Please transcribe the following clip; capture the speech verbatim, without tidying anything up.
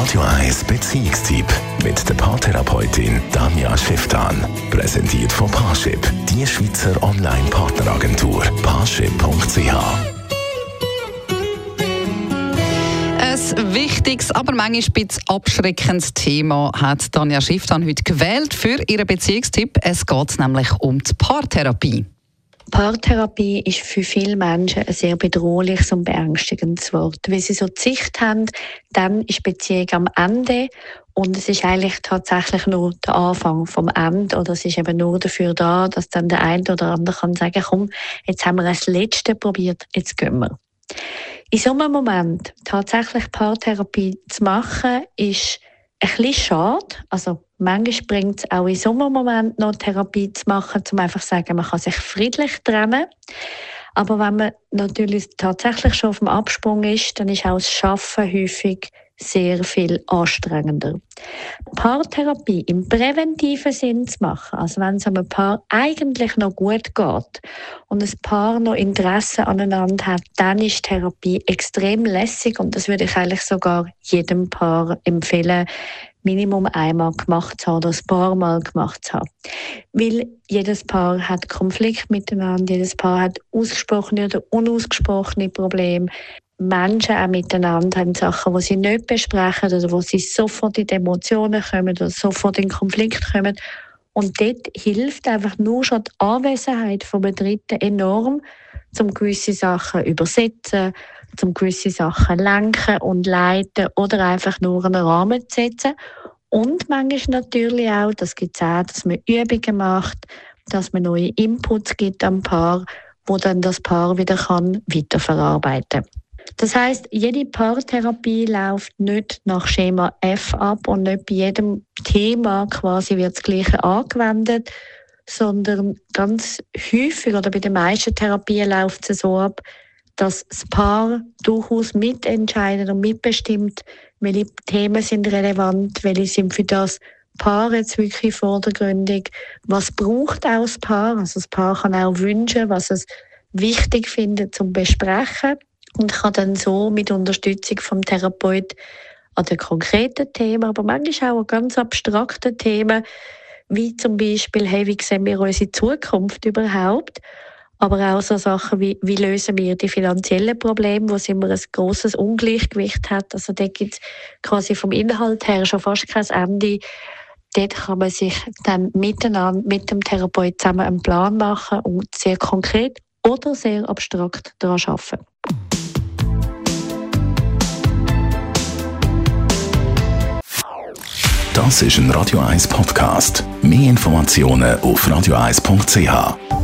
Radio eins Beziehungstyp mit der Paartherapeutin Danja Schifftan. Präsentiert von Parship, die Schweizer Online-Partneragentur. Parship punkt c h. Ein wichtiges, aber manchmal ein bisschen abschreckendes Thema hat Danja Schifftan heute gewählt für ihren Beziehungstipp. Es geht nämlich um die Paartherapie. Paartherapie ist für viele Menschen ein sehr bedrohliches und beängstigendes Wort. Wenn sie so die Sicht haben, dann ist die Beziehung am Ende und es ist eigentlich tatsächlich nur der Anfang vom Ende oder es ist eben nur dafür da, dass dann der eine oder andere kann sagen, komm, jetzt haben wir das Letzte probiert, jetzt gehen wir. In so einem Moment tatsächlich Paartherapie zu machen, ist ein bisschen schade. Also manchmal bringt es auch in so einem Moment noch Therapie zu machen, um einfach zu sagen, man kann sich friedlich trennen. Aber wenn man natürlich tatsächlich schon auf dem Absprung ist, dann ist auch das Schaffen häufig sehr viel anstrengender. Paartherapie im präventiven Sinn zu machen, also wenn es einem Paar eigentlich noch gut geht und ein Paar noch Interesse aneinander hat, dann ist Therapie extrem lässig und das würde ich eigentlich sogar jedem Paar empfehlen, Minimum einmal gemacht zu haben oder ein paar Mal gemacht zu haben. Weil jedes Paar hat Konflikt miteinander, jedes Paar hat ausgesprochene oder unausgesprochene Probleme. Menschen auch miteinander haben Sachen, die sie nicht besprechen oder wo sie sofort in die Emotionen kommen oder sofort in Konflikt kommen. Und dort hilft einfach nur schon die Anwesenheit von einem Dritten enorm, um gewisse Sachen übersetzen, um gewisse Sachen lenken und leiten oder einfach nur einen Rahmen zu setzen. Und manchmal natürlich auch, das gibt es auch, dass man Übungen macht, dass man neue Inputs gibt am Paar, wo dann das Paar wieder kann weiterverarbeiten kann. Das heisst, jede Paartherapie läuft nicht nach Schema F ab und nicht bei jedem Thema quasi wird das Gleiche angewendet, sondern ganz häufig oder bei den meisten Therapien läuft es so ab, dass das Paar durchaus mitentscheidet und mitbestimmt, welche Themen sind relevant, welche sind für das Paar jetzt wirklich vordergründig, was braucht auch das Paar, also das Paar kann auch wünschen, was es wichtig findet zum Besprechen und kann dann so mit Unterstützung vom Therapeut an den konkreten Themen, aber manchmal auch an ganz abstrakten Themen, wie zum Beispiel, hey, wie sehen wir unsere Zukunft überhaupt? Aber auch so Sachen wie, wie lösen wir die finanziellen Probleme, wo es immer ein grosses Ungleichgewicht hat. Also da gibt es quasi vom Inhalt her schon fast kein Ende. Dort kann man sich dann miteinander mit dem Therapeut zusammen einen Plan machen und sehr konkret oder sehr abstrakt daran arbeiten. Das ist ein Radio eins Podcast. Mehr Informationen auf radio eins punkt c h.